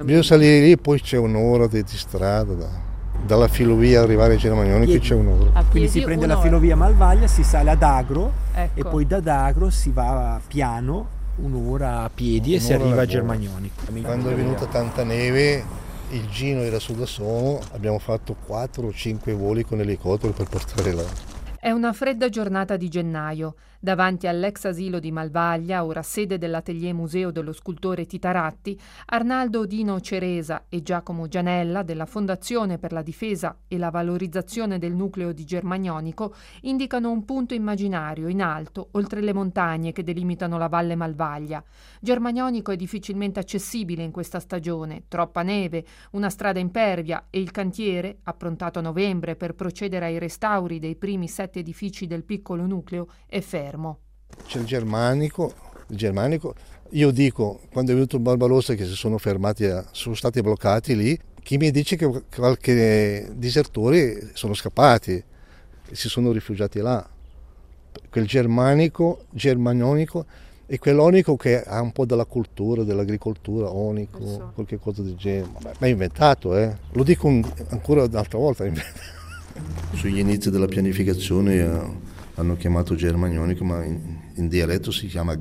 Bisogna salire lì, poi c'è un'ora di strada dalla Filovia arrivare a Germagnoni, che c'è un'ora. Quindi si prende la Filovia Malvaglia, si sale ad Agro, ecco. E poi da Agro si va piano un'ora a piedi e si arriva a Germagnoni. Quando è venuta tanta neve, il Gino era su da solo, abbiamo fatto 4 o 5 voli con elicottero per portare là. È una fredda giornata di gennaio. Davanti all'ex asilo di Malvaglia, ora sede dell'Atelier Museo dello scultore Titaratti, Arnaldo Dino Ceresa e Giacomo Gianella della Fondazione per la difesa e la valorizzazione del nucleo di Germagnonico indicano un punto immaginario in alto, oltre le montagne che delimitano la Valle Malvaglia. Germagnonico è difficilmente accessibile in questa stagione, troppa neve, una strada impervia e il cantiere, approntato a novembre per procedere ai restauri dei primi 7 edifici del piccolo nucleo, è fermo. C'è il Germanico, io dico, quando è venuto il Barbarossa che si sono fermati, sono stati bloccati lì, chi mi dice che qualche disertori sono scappati e si sono rifugiati là. Quel Germanico è quell'onico che ha un po' della cultura, dell'agricoltura, onico, qualche cosa del genere. Ma è inventato, lo dico ancora un'altra volta. Sugli inizi della pianificazione hanno chiamato Germagnonico, ma in dialetto si chiama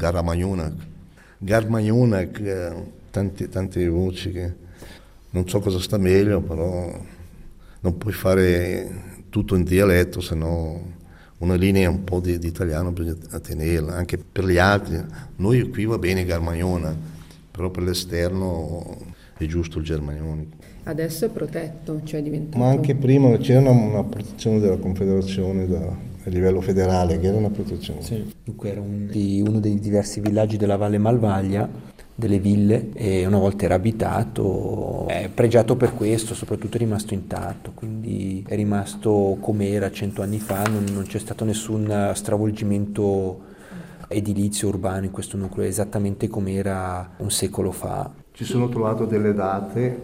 Garmagnonac, tante voci che non so cosa sta meglio, però non puoi fare tutto in dialetto, se no una linea un po' di italiano bisogna tenerla, anche per gli altri. Noi qui va bene Garmagnona, però per l'esterno è giusto il Germagnonico. Adesso è protetto, cioè è diventato... Ma anche prima c'era una protezione della Confederazione a livello federale, che era una protezione. Sì. Dunque era uno dei diversi villaggi della Valle Malvaglia, delle ville, e una volta era abitato, è pregiato per questo, soprattutto è rimasto intatto, quindi è rimasto come era 100 anni fa, non c'è stato nessun stravolgimento edilizio urbano in questo nucleo, è esattamente come era un secolo fa. Ci sono trovato delle date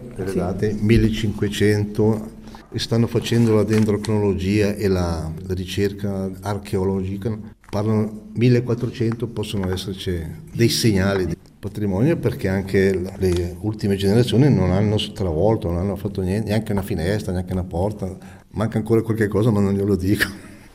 1500, e stanno facendo la dendrocronologia e la ricerca archeologica, parlano 1400, possono esserci dei segnali di patrimonio, perché anche le ultime generazioni non hanno stravolto, non hanno fatto niente, neanche una finestra, neanche una porta, manca ancora qualche cosa ma non glielo dico.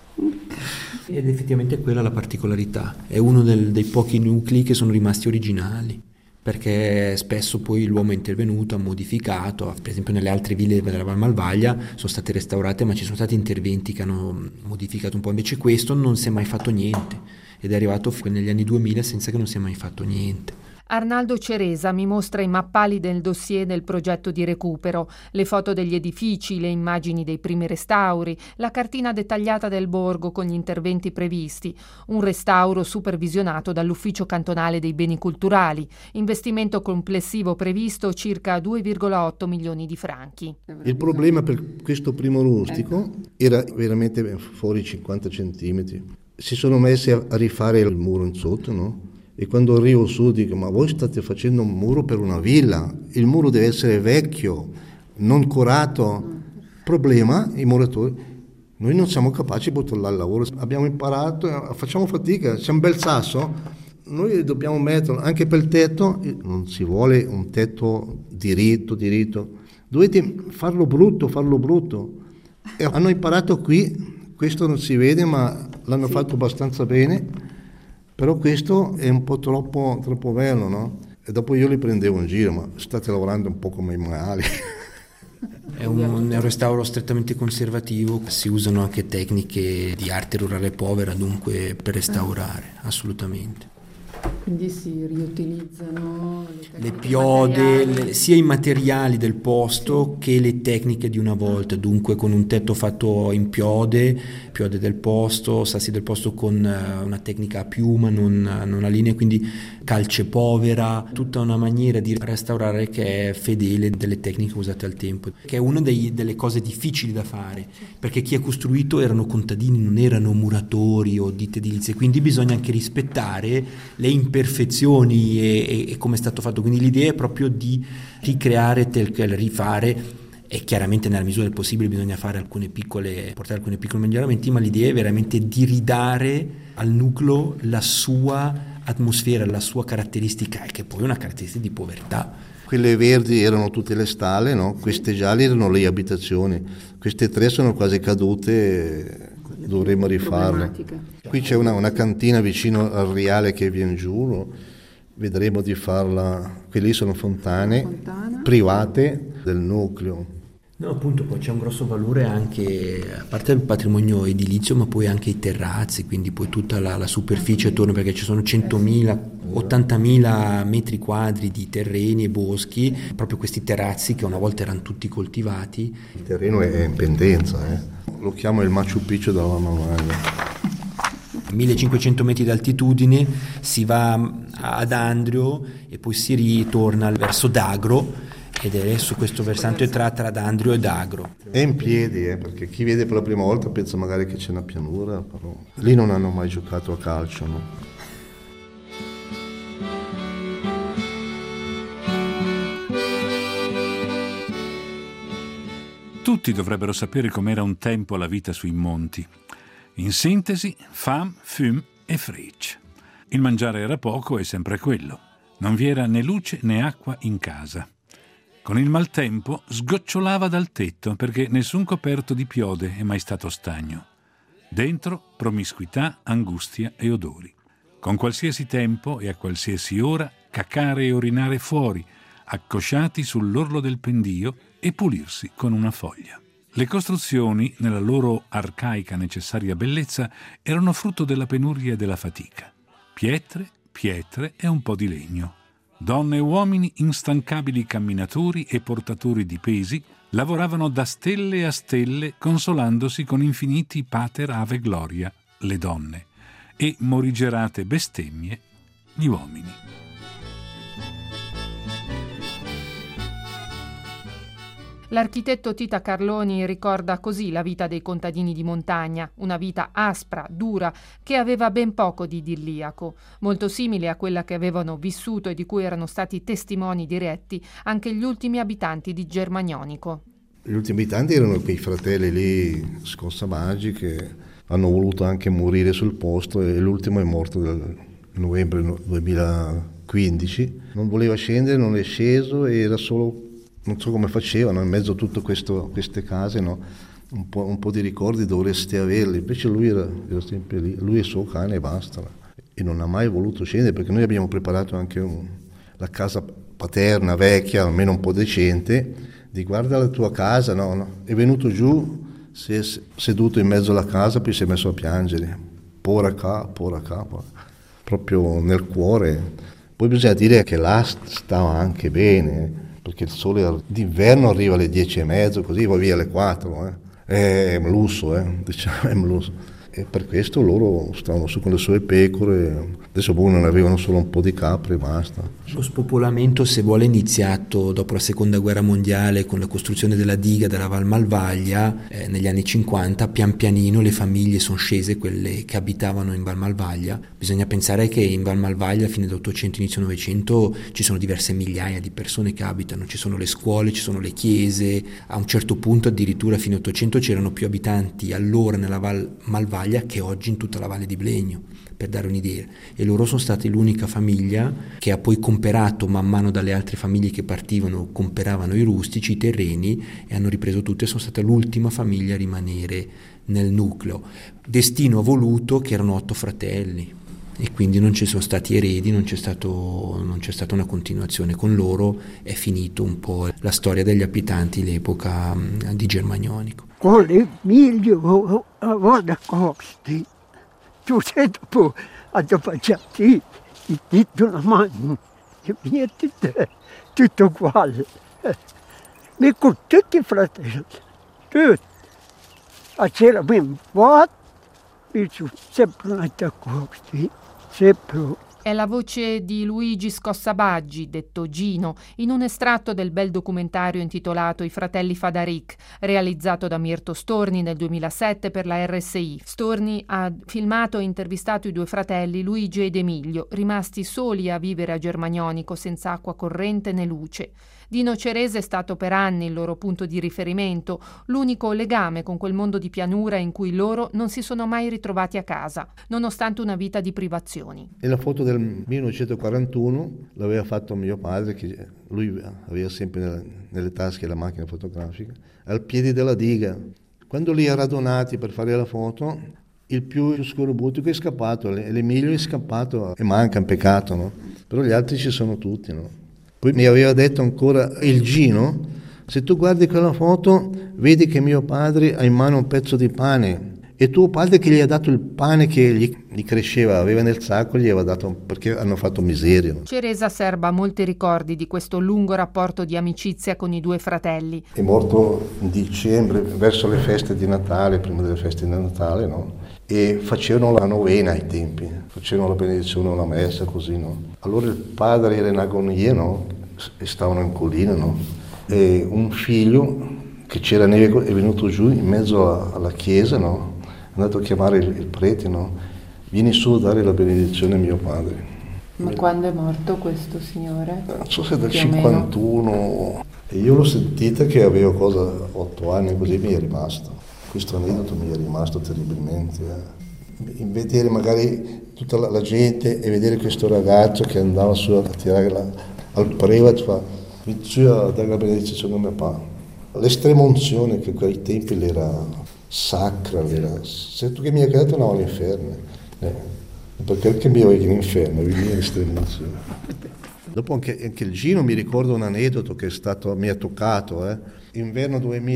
Ed effettivamente quella è la particolarità, è uno dei pochi nuclei che sono rimasti originali, perché spesso poi l'uomo è intervenuto, ha modificato, per esempio nelle altre ville della Val Malvaglia sono state restaurate, ma ci sono stati interventi che hanno modificato un po', invece questo non si è mai fatto niente ed è arrivato negli anni 2000 senza che non si è mai fatto niente. Arnaldo Ceresa mi mostra i mappali del dossier del progetto di recupero, le foto degli edifici, le immagini dei primi restauri, la cartina dettagliata del borgo con gli interventi previsti, un restauro supervisionato dall'Ufficio Cantonale dei Beni Culturali, investimento complessivo previsto circa 2,8 milioni di franchi. Il problema per questo primo rustico era veramente fuori 50 centimetri. Si sono messi a rifare il muro in sotto, no? E quando arrivo su dico, ma voi state facendo un muro per una villa, il muro deve essere vecchio, non curato. Problema, i muratori, noi non siamo capaci di buttarla al lavoro, abbiamo imparato, facciamo fatica, c'è un bel sasso, noi dobbiamo metterlo, anche per il tetto, non si vuole un tetto diritto, dovete farlo brutto. E hanno imparato qui, questo non si vede ma l'hanno fatto abbastanza bene. Però questo è un po' troppo bello, no? E dopo io li prendevo in giro, ma state lavorando un po' come i maiali. È un restauro strettamente conservativo, si usano anche tecniche di arte rurale povera, dunque per restaurare, assolutamente. Quindi si riutilizzano le piode, sia i materiali del posto che le tecniche di una volta, dunque con un tetto fatto in piode del posto, sassi del posto con una tecnica a piuma, non a linea, quindi calce povera, tutta una maniera di restaurare che è fedele delle tecniche usate al tempo, che è una delle cose difficili da fare, perché chi ha costruito erano contadini, non erano muratori o ditte edilizie, quindi bisogna anche rispettare le imperfezioni e come è stato fatto, quindi l'idea è proprio di ricreare, rifare, e chiaramente nella misura del possibile bisogna portare alcuni piccoli miglioramenti, ma l'idea è veramente di ridare al nucleo la sua atmosfera, la sua caratteristica, che poi è una caratteristica di povertà. Quelle verdi erano tutte le stalle, no? Queste gialle erano le abitazioni. Queste 3 sono quasi cadute, dovremmo rifarle. Qui c'è una cantina vicino al Riale che viene giù, no? Vedremo di farla. Quelle sono fontane private del nucleo. No, appunto, poi c'è un grosso valore anche, a parte il patrimonio edilizio, ma poi anche i terrazzi, quindi poi tutta la superficie attorno, perché ci sono 100.000, 80.000 metri quadri di terreni e boschi, proprio questi terrazzi che una volta erano tutti coltivati. Il terreno è in pendenza, Lo chiamo il Machu Picchu della Valmalvaglia. 1500 metri d'altitudine si va ad Andrio e poi si ritorna verso Dagro, ed è su questo versante tra Andrio e Dagro. È in piedi, perché chi vede per la prima volta pensa magari che c'è una pianura, però lì non hanno mai giocato a calcio, no? Tutti dovrebbero sapere com'era un tempo la vita sui monti. In sintesi, fame, fume e frecce. Il mangiare era poco e sempre quello. Non vi era né luce né acqua in casa. Con il maltempo sgocciolava dal tetto perché nessun coperto di piode è mai stato stagno. Dentro promiscuità, angustia e odori. Con qualsiasi tempo e a qualsiasi ora cacare e urinare fuori, accosciati sull'orlo del pendio e pulirsi con una foglia. Le costruzioni, nella loro arcaica necessaria bellezza, erano frutto della penuria e della fatica. Pietre e un po' di legno. Donne e uomini, instancabili camminatori e portatori di pesi, lavoravano da stelle a stelle consolandosi con infiniti pater ave gloria, le donne, e morigerate bestemmie, gli uomini. L'architetto Tita Carloni ricorda così la vita dei contadini di montagna, una vita aspra, dura, che aveva ben poco di idilliaco, molto simile a quella che avevano vissuto e di cui erano stati testimoni diretti anche gli ultimi abitanti di Germagnonico. Gli ultimi abitanti erano quei fratelli lì scossabagi che hanno voluto anche morire sul posto, e l'ultimo è morto nel novembre 2015. Non voleva scendere, non è sceso, e era solo... Non so come facevano, in mezzo a tutte queste case, no? un po' di ricordi dovreste averli. Invece lui era sempre lì, lui e il suo cane e basta. E non ha mai voluto scendere, perché noi abbiamo preparato anche la casa paterna, vecchia, almeno un po' decente, di guarda la tua casa, no. È venuto giù, si è seduto in mezzo alla casa, poi si è messo a piangere. Pora qua, proprio nel cuore. Poi bisogna dire che là stava anche bene, perché il sole d'inverno arriva alle 10:30, così va via alle 4. È un lusso, diciamo, è un lusso. E per questo loro stavano su con le sue pecore. Adesso non avevano solo un po' di capre e basta. Lo spopolamento, se vuole, è iniziato dopo la seconda guerra mondiale con la costruzione della diga della Val Malvaglia negli anni 50. Pian pianino le famiglie sono scese, quelle che abitavano in Val Malvaglia. Bisogna pensare che in Val Malvaglia a fine dell'Ottocento, inizio Novecento ci sono diverse migliaia di persone che abitano, ci sono le scuole, ci sono le chiese. A un certo punto addirittura a fine Ottocento c'erano più abitanti allora nella Val Malvaglia che oggi in tutta la Valle di Blegno, per dare un'idea. E loro sono stati l'unica famiglia che ha poi comperato man mano dalle altre famiglie che partivano, comperavano i rustici, i terreni, e hanno ripreso tutto, e sono stata l'ultima famiglia a rimanere nel nucleo. Destino ha voluto che erano 8 fratelli e quindi non ci sono stati eredi, non c'è stata una continuazione. Con loro è finito un po' la storia degli abitanti l'epoca di Germagnonico. Con le miglio a costi, tu sei dopo a facciati il titolo a mano, che niente tutto uguale. Ma con tutti i fratelli, tutti. C'era ben fatto, mi sono sempre andati a costi, sempre. È la voce di Luigi Scossabaggi, detto Gino, in un estratto del bel documentario intitolato I fratelli Fadaric, realizzato da Mirto Storni nel 2007 per la RSI. Storni ha filmato e intervistato i 2 fratelli Luigi ed Emilio, rimasti soli a vivere a Germagnonico senza acqua corrente né luce. Dino Ceresa è stato per anni il loro punto di riferimento, l'unico legame con quel mondo di pianura in cui loro non si sono mai ritrovati a casa, nonostante una vita di privazioni. E la foto del 1941 l'aveva fatto mio padre, che lui aveva sempre nelle tasche la macchina fotografica, al piede della diga. Quando li ha radunati per fare la foto, il più scorbuto è scappato, l'Emilio è scappato e manca un peccato, no? Però gli altri ci sono tutti, no? Poi mi aveva detto ancora il Gino, se tu guardi quella foto vedi che mio padre ha in mano un pezzo di pane e tuo padre che gli ha dato il pane che gli cresceva, aveva nel sacco, gli aveva dato perché hanno fatto miseria. Ceresa serba molti ricordi di questo lungo rapporto di amicizia con i due fratelli. È morto in dicembre, verso le feste di Natale, prima delle feste di Natale, no? E facevano la novena ai tempi, facevano la benedizione, una messa così, no? Allora il padre era in agonia, no? E stavano in collina, no? E un figlio che c'era neve è venuto giù in mezzo alla chiesa, no? È andato a chiamare il prete, no? Vieni su a dare la benedizione a mio padre. Ma quando è morto questo signore? Non so se del 51. E io l'ho sentita che avevo 8 anni, così mi è rimasto. Questo aneddoto mi è rimasto terribilmente. In vedere magari tutta la gente e vedere questo ragazzo che andava su a tirare al prevat, vieni su a dare la benedizione a mio padre. L'estrema unzione che a quei tempi era sacra, se tu che mi hai creato andavo all'inferno, perché mi vai all'inferno, vieni l'estrema unzione. Dopo anche il Gino mi ricordo un aneddoto che mi ha toccato, Inverno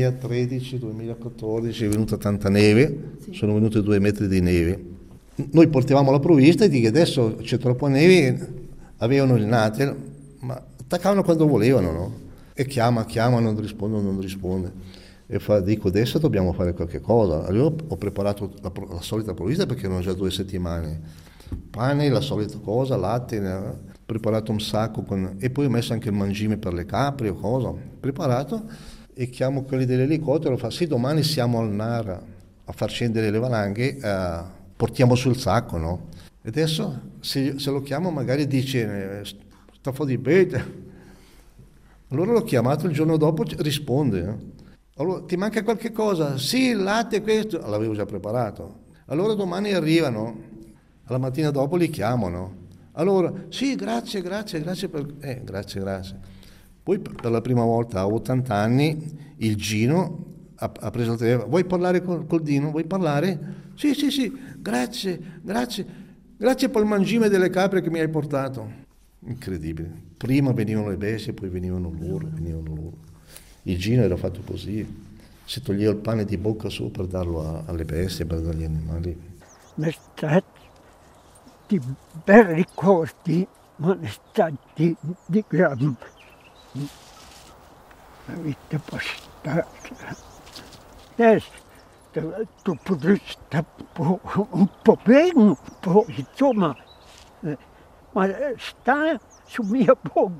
2013-2014 è venuta tanta neve, sì. Sono venute 2 metri di neve. Noi portavamo la provvista e dico adesso c'è troppa neve, avevano il Natel, ma attaccavano quando volevano, no? E chiama, non risponde. E dico adesso dobbiamo fare qualche cosa. Allora ho preparato la solita provvista perché erano già 2 settimane. Pane, la solita cosa, latte, ho preparato un sacco e poi ho messo anche il mangime per le capre o cosa. Preparato. E chiamo quelli dell'elicottero, fa sì, domani siamo al Nara a far scendere le valanghe, portiamo sul sacco, no? E adesso se lo chiamo magari dice sta fuori di bete. Allora l'ho chiamato il giorno dopo, risponde. Allora ti manca qualche cosa? Sì, il latte, questo, l'avevo già preparato. Allora domani arrivano, alla mattina dopo li chiamano. Allora, sì, grazie grazie. Poi per la prima volta a 80 anni il Gino ha preso il telefono. Vuoi parlare col Dino? Vuoi parlare? Sì, grazie per il mangime delle capre che mi hai portato. Incredibile. Prima venivano le bestie, poi venivano loro. Il Gino era fatto così. Si toglieva il pane di bocca su per darlo alle bestie, per dargli agli animali. Un'estate di bei ricordi, ma un'estate di gran la vita passata. Adesso tu potresti stare un po' bene, insomma, ma sta sul mio buon.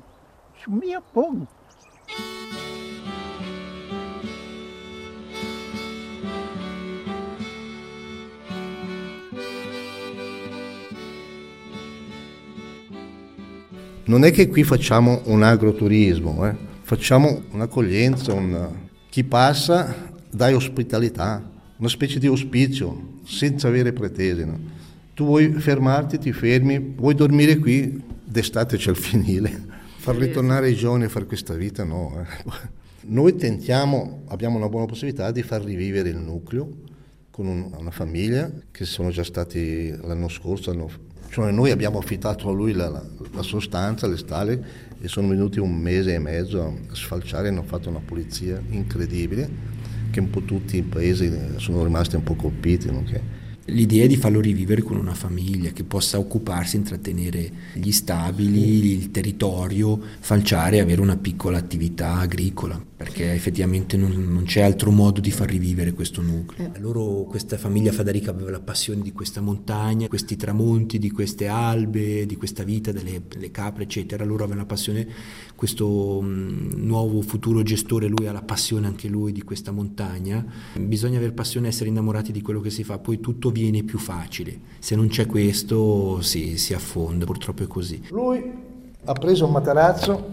Non è che qui facciamo un agroturismo, facciamo un'accoglienza, chi passa dai ospitalità, una specie di ospizio, senza avere pretese. No? Tu vuoi fermarti, ti fermi, vuoi dormire qui, d'estate c'è il fienile. Far ritornare i giovani a fare questa vita, no. Noi abbiamo una buona possibilità di far rivivere il nucleo con una famiglia che sono già stati l'anno scorso, cioè noi abbiamo affittato a lui la sua stanza, le stalle, e sono venuti 1 mese e mezzo a sfalciare, hanno fatto una pulizia incredibile che un po' tutti i paesi sono rimasti un po' colpiti. No? L'idea è di farlo rivivere con una famiglia che possa occuparsi, intrattenere gli stabili, il territorio, falciare e avere una piccola attività agricola, perché effettivamente non c'è altro modo di far rivivere questo nucleo. Loro, questa famiglia Fadarica aveva la passione di questa montagna, questi tramonti, di queste albe, di questa vita delle capre, eccetera. Loro avevano la passione, questo nuovo futuro gestore, lui ha la passione anche lui di questa montagna. Bisogna aver passione, essere innamorati di quello che si fa, poi tutto viene più facile. Se non c'è questo si affonda, purtroppo è così. Lui ha preso un materazzo,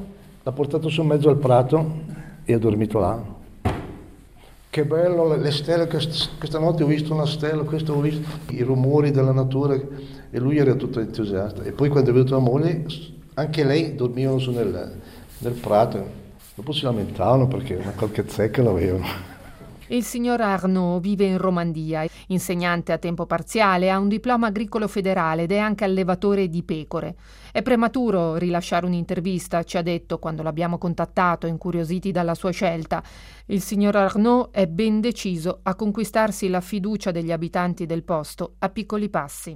L'ha portato su in mezzo al prato e ha dormito là. Che bello, le stelle, questa notte ho visto una stella, questo ho visto i rumori della natura, e lui era tutto entusiasta. E poi quando è venuta la moglie, anche lei dormivano su nel prato. Dopo si lamentavano perché una qualche zecca l'avevano. Il signor Arnaud vive in Romandia, insegnante a tempo parziale, ha un diploma agricolo federale ed è anche allevatore di pecore. È prematuro rilasciare un'intervista, ci ha detto quando l'abbiamo contattato, incuriositi dalla sua scelta. Il signor Arnaud è ben deciso a conquistarsi la fiducia degli abitanti del posto a piccoli passi.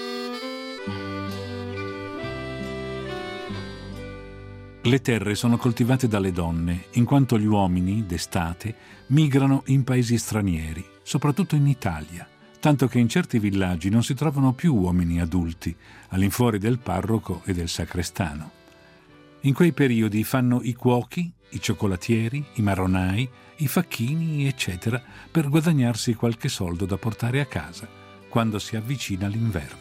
Le terre sono coltivate dalle donne, in quanto gli uomini, d'estate, migrano in paesi stranieri, soprattutto in Italia, tanto che in certi villaggi non si trovano più uomini adulti, all'infuori del parroco e del sacrestano. In quei periodi fanno i cuochi, i cioccolatieri, i marronai, i facchini, eccetera, per guadagnarsi qualche soldo da portare a casa, quando si avvicina l'inverno.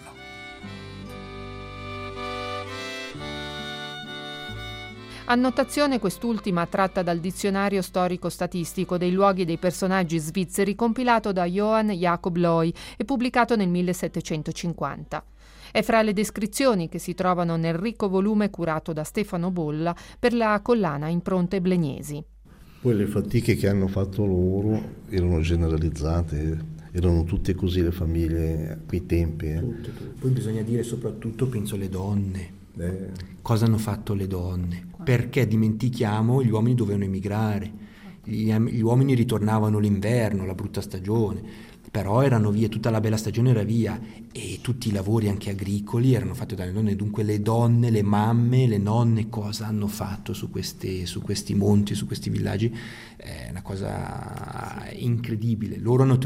Annotazione quest'ultima tratta dal dizionario storico-statistico dei luoghi e dei personaggi svizzeri compilato da Johann Jakob Loy e pubblicato nel 1750. È fra le descrizioni che si trovano nel ricco volume curato da Stefano Bolla per la collana Impronte Blegnesi. Poi le fatiche che hanno fatto loro erano generalizzate, erano tutte così le famiglie a quei tempi. Tutto. Poi bisogna dire soprattutto, penso, le donne. Cosa hanno fatto le donne? Perché dimentichiamo, gli uomini dovevano emigrare, gli uomini ritornavano l'inverno, la brutta stagione, però erano via, tutta la bella stagione era via, e tutti i lavori anche agricoli erano fatti dalle donne. Dunque le donne, le mamme, le nonne cosa hanno fatto su questi monti, su questi villaggi? È una cosa incredibile. Loro hanno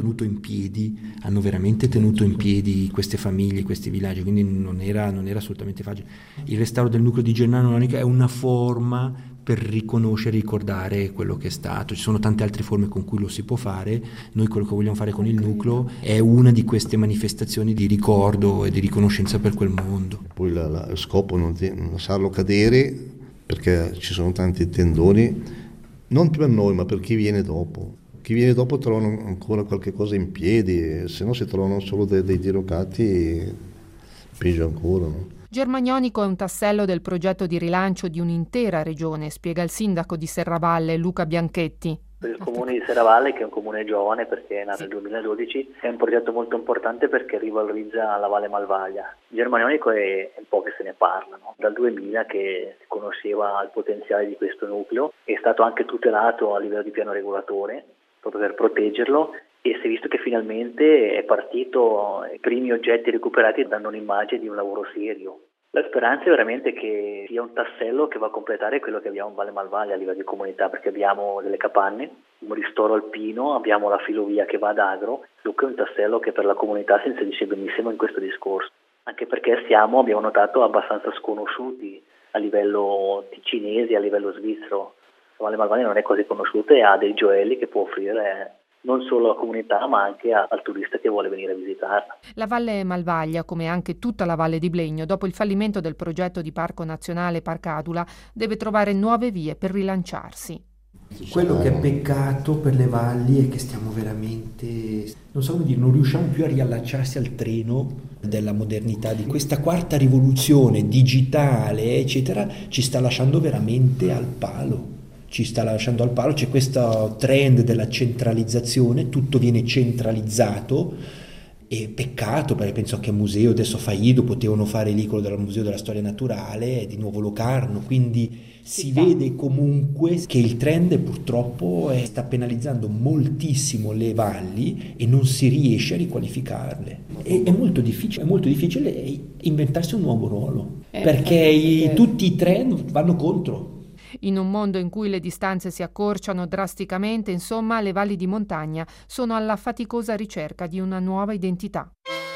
veramente tenuto in piedi queste famiglie, questi villaggi, quindi non era assolutamente facile. Il restauro del nucleo di Gennaro è una forma per riconoscere e ricordare quello che è stato. Ci sono tante altre forme con cui lo si può fare. Noi quello che vogliamo fare con il nucleo è una di queste manifestazioni di ricordo e di riconoscenza per quel mondo. Poi lo scopo non lasciarlo cadere, perché ci sono tanti tendoni, non per noi ma per chi viene dopo. Chi viene dopo trovano ancora qualche cosa in piedi, se no si trovano solo dei dirocati, peggio ancora, no? Germagnonico è un tassello del progetto di rilancio di un'intera regione, spiega il sindaco di Serravalle, Luca Bianchetti. Per il comune di Serravalle, che è un comune giovane perché è nato nel 2012, è un progetto molto importante perché rivalorizza la Valle Malvaglia. Germagnonico è un po' che se ne parla, no? Dal 2000 che si conosceva il potenziale di questo nucleo, è stato anche tutelato a livello di piano regolatore proprio per proteggerlo, e si è visto che finalmente è partito, i primi oggetti recuperati danno un'immagine di un lavoro serio. La speranza è veramente che sia un tassello che va a completare quello che abbiamo in Valle Malvaglia a livello di comunità, perché abbiamo delle capanne, un ristoro alpino, abbiamo la filovia che va ad Agro, dunque è un tassello che per la comunità si inserisce benissimo in questo discorso, anche perché abbiamo notato, abbastanza sconosciuti a livello ticinese, a livello svizzero. La Valle Malvaglia non è così conosciuta e ha dei gioielli che può offrire non solo alla comunità ma anche al turista che vuole venire a visitarla. La Valle Malvaglia, come anche tutta la Valle di Blegno, dopo il fallimento del progetto di Parco Nazionale Parcadula, deve trovare nuove vie per rilanciarsi. Quello che è peccato per le valli è che stiamo veramente, non riusciamo più a riallacciarsi al treno della modernità, di questa quarta rivoluzione digitale, eccetera, ci sta lasciando veramente al palo. C'è questo trend della centralizzazione, tutto viene centralizzato, e peccato, perché penso anche a museo, adesso Faido potevano fare lì quello del Museo della Storia Naturale, e di nuovo Locarno, quindi si vede comunque che il trend purtroppo sta penalizzando moltissimo le valli e non si riesce a riqualificarle. È molto difficile inventarsi un nuovo ruolo, perché tutti i trend vanno contro. In un mondo in cui le distanze si accorciano drasticamente, insomma, le valli di montagna sono alla faticosa ricerca di una nuova identità.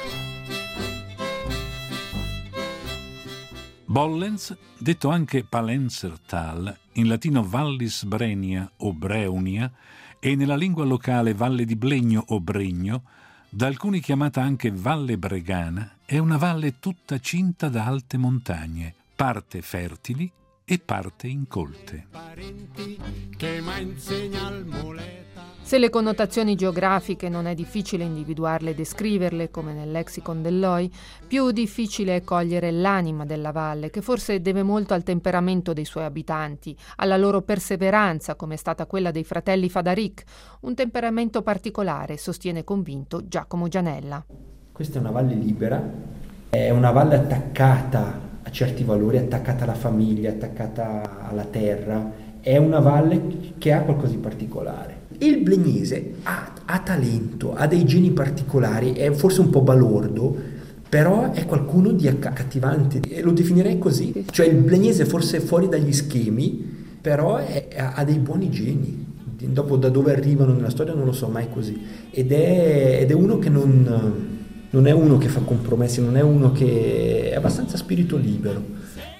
Bollens, detto anche Palenzertal, in latino Vallis Brenia o Breunia, e nella lingua locale Valle di Blegno o Bregno, da alcuni chiamata anche Valle Bregana, è una valle tutta cinta da alte montagne, parte fertili, e parte incolte. Se le connotazioni geografiche non è difficile individuarle e descriverle, come nel lexicon dell'OI, più difficile è cogliere l'anima della valle, che forse deve molto al temperamento dei suoi abitanti, alla loro perseveranza, come è stata quella dei fratelli Fadaric, un temperamento particolare, sostiene convinto Giacomo Gianella. Questa è una valle libera, è una valle attaccata a certi valori, attaccata alla famiglia, attaccata alla terra, è una valle che ha qualcosa di particolare. Il Blegnese ha talento, ha dei geni particolari, è forse un po' balordo, però è qualcuno di accattivante, e lo definirei così. Cioè il Blegnese forse è fuori dagli schemi, però ha dei buoni geni. Dopo da dove arrivano nella storia non lo so mai così. Ed è uno che non è uno che fa compromessi, non è uno che è abbastanza spirito libero.